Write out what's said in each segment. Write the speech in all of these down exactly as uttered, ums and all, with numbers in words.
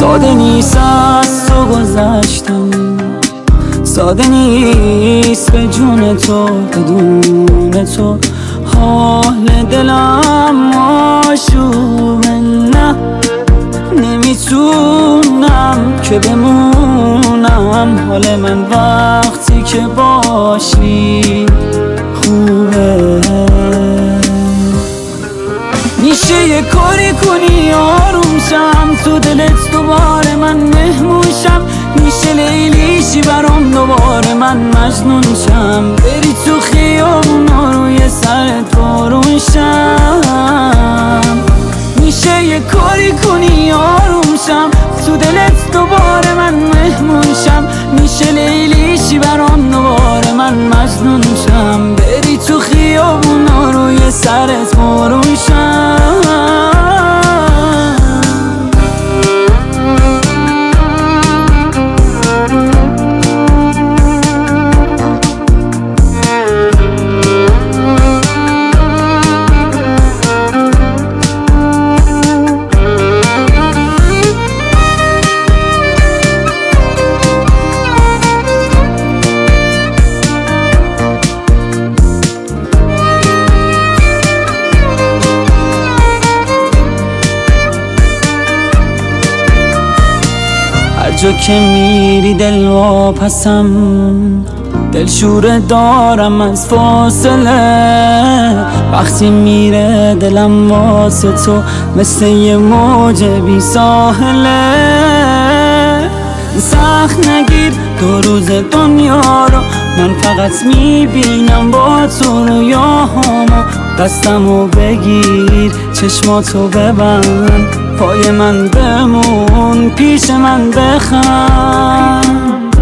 ساده نیست از تو گذشتم، ساده نیست به جون تو بدون تو حال دلم آشوبه. نه نمیتونم که بمونم، حال من وقتی که باشی خوبه. میشه یه کاری کنی آروم شم، تو دلت دوباره من مهمون شم. میشه لیلیشی برام دوباره من مجنون شم، بری تو خیابونا روی سرت بارون شم. میشه یه کاری کنی آروم شم، تو دلت دوباره من مهمون شم. میشه لیلیشی برام دوباره من مجنون شم، بری تو خیابونا روی سرت بارون شم. هر جا که میری دل واپسم، دلشوره دارم از فاصله. وقتی میره دلم واسه تو مثل یه موج بی ساحله. سخت نگیر دو روز دنیا رو، من فقط میبینم با تو رویاهامو. دستمو بگیر چشماتو ببند، پای من بمون پیش من بخند.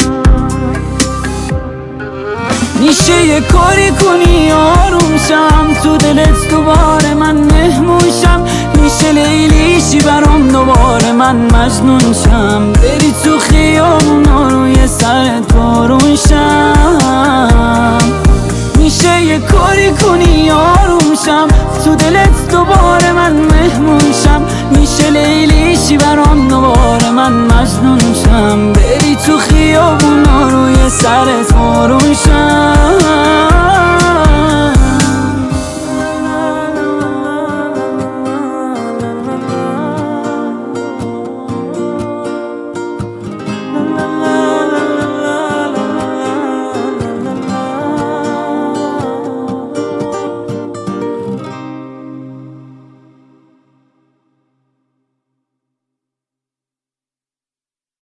میشه یه کاری کنی آروم شم، تو دلت دوباره من مهمون شم. میشه لیلیشی برام دوباره من مجنون شم، بری تو خیابونا روی سرت بارون شم. میشه یه کاری کنی آروم شم، تو دلت دوباره من مهمون شم. میشه لیلیشی برام دوباره من مجنون شم، بری تو خیابونا روی سرت بارون شم.